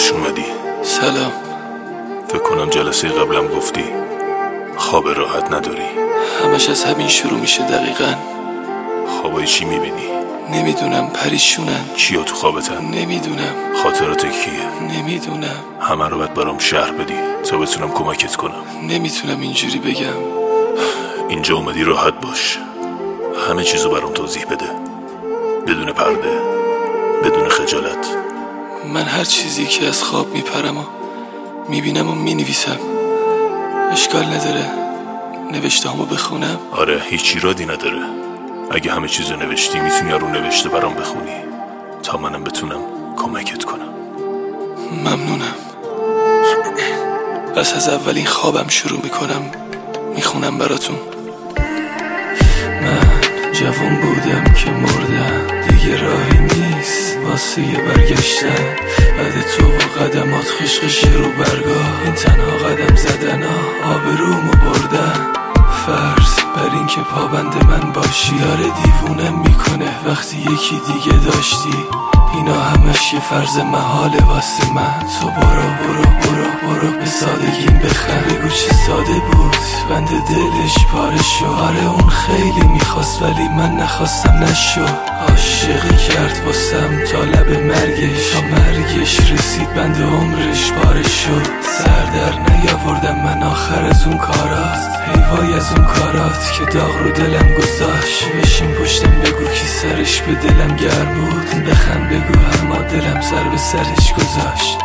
خوش اومدی. سلام. فکر کنم جلسه قبلم گفتی خواب راحت نداری. همش از همین شروع میشه دقیقاً. خوابای چی میبینی؟ نمیدونم، پریشونن. کیا تو خوابتن؟ نمیدونم. خاطرات کیه؟ نمیدونم. همه رو باید برام شرح بدی تا بتونم کمکت کنم. نمیتونم اینجوری بگم. اینجا اومدی راحت باش، همه چیزو برام توضیح بده، بدون پرده، بدون خجالت. من هر چیزی که از خواب میپرم و میبینم و مینویسم. اشکال نداره نوشته همو بخونم؟ آره، هیچ ایرادی نداره. اگه همه چیزو نوشتی میتونی رو نوشته برام بخونی تا منم بتونم کمکت کنم. ممنونم. پس از اولین خوابم شروع میکنم میخونم براتون. من جوان بودم که مردم، دیگه راهی نیست واسه برگشتن. بعد تو و قدمات خشخش رو برگاه، این تنها قدم زدن آبرومو بردن. فرض بر این که پابند من باشی داره دیوونم میکنه وقتی یکی دیگه داشتی. اینا همش یه فرض محاله واسه من. تو برو به سادگیم بخند، بگو چی ساده بود بند دلش پاره شد. آره اون خیلی میخواست ولی من نخواستم نشد. عاشقی کرد واسم تا لب مرگش، تا مرگش رسید بند عمرش پاره شد. سر در نیاوردم من آخر از اون کارات، حیوای از اون کارات که داغ رو دلم گذاشت. بشین پشتم بگو کی سرش به دلم گرم بود، بخند بگو اما دلم سر به سرش گذاشت.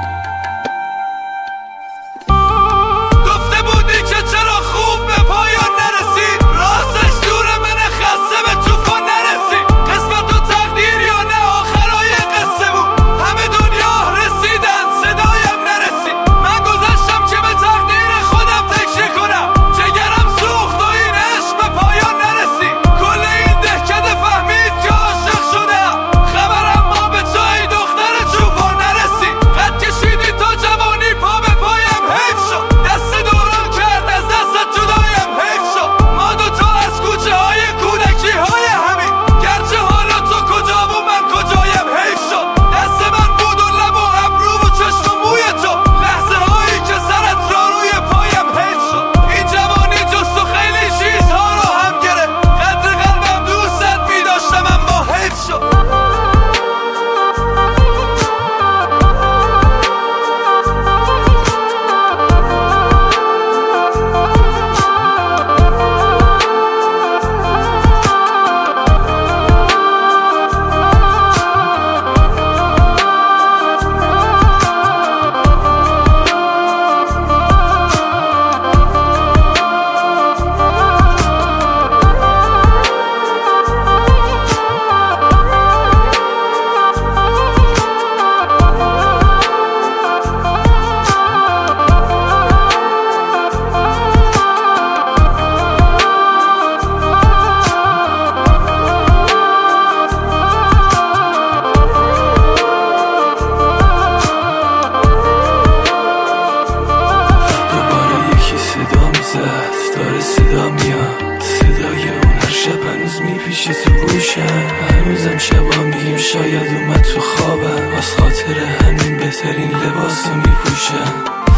داره صدا میاد، صدای اون هر شب هنوز میپیشه تو گوشم. هنوزم شبا میگیم شاید اومد تو خوابم، واس خاطر همین بهترین لباسو میپوشم.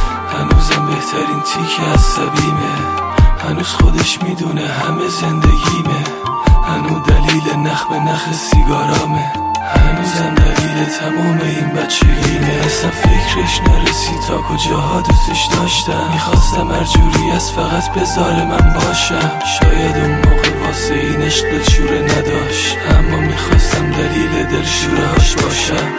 هنوزم بهترین تیک عصبیمه، هنوز خودش میدونه همه زندگیمه. هنوز دلیل نخ به نخ سیگارامه، هنوزم دلیل تموم این بچگیمه. اصلا فکرش نرسید تا کجاها دوستش داشتم. میخواستم هر جوری از فقط بذار من باشم. شاید اون موقع واسه این عشق دلشوره نداشت، اما میخواستم دلیل دلشورهاش باشم.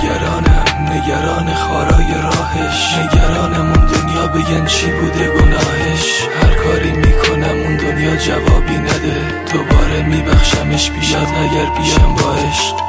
نگران خارای راهش، نگرانم اون دنیا بگن چی بوده گناهش. هر کاری میکنم اون دنیا جوابی نده، دوباره میبخشمش بیاد اگر بیام با عشق.